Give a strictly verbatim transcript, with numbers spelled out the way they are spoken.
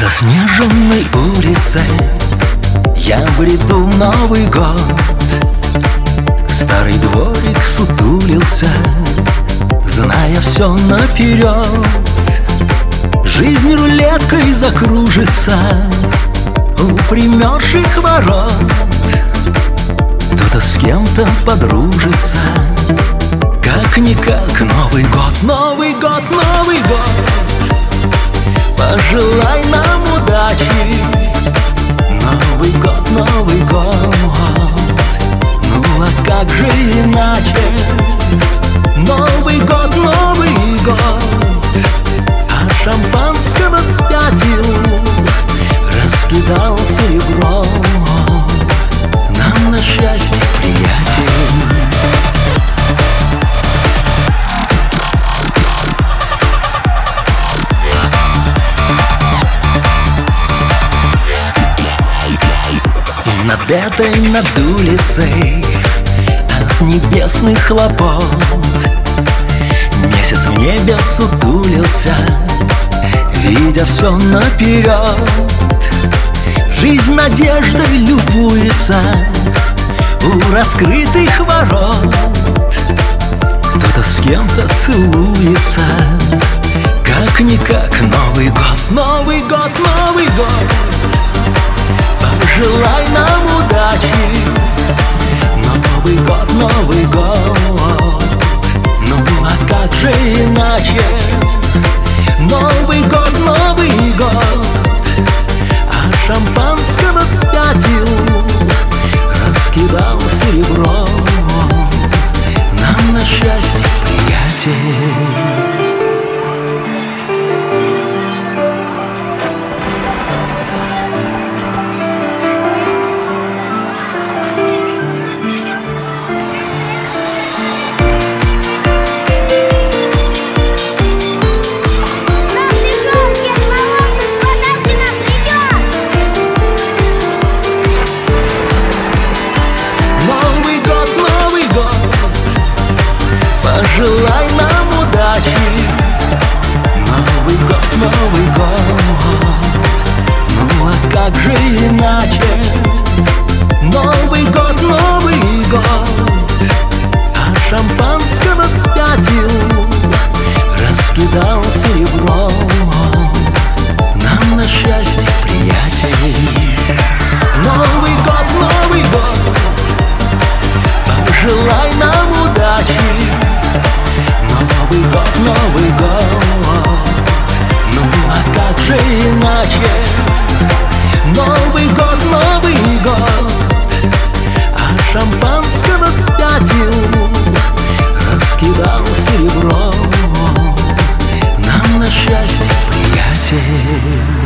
Заснеженной улицей я бреду в Новый год. Старый дворик сутулился, зная все наперед. Жизнь рулеткой закружится у примерзших ворот. Кто-то с кем-то подружится, как-никак Новый год, Новый год, Новый год. Пожелай нам удачи, Новый год, Новый год. Ну а как же иначе? Новый год, Новый год. А шампанского спятил, раскидал серебро. Нам на счастье, приятель. Над этой, над улицей от небесных хлопот месяц в небе сутулился, видя все наперед. Жизнь надеждой любуется у раскрытых ворот. Кто-то с кем-то целуется, как-никак Новый год, Новый год, Новый год. Пожелай нам удачи, Новый год, Новый год. Ну а как же иначе? Новый год, Новый год. А шампанского спятил, раскидал серебро. Нам на счастье, приятель. Пожелай нам удачи, Новый год, Новый год. Ну а как же иначе? Новый год, Новый год. А шампанского спятил, раскидал серебро. Нам на счастье, приятель. Новый год, Новый год. Пожелай нам удачи, Новый год, Новый год. Ну а как же иначе? Новый год, Новый год. А шампанского спятил, раскидал серебро. Нам на счастье, приятель.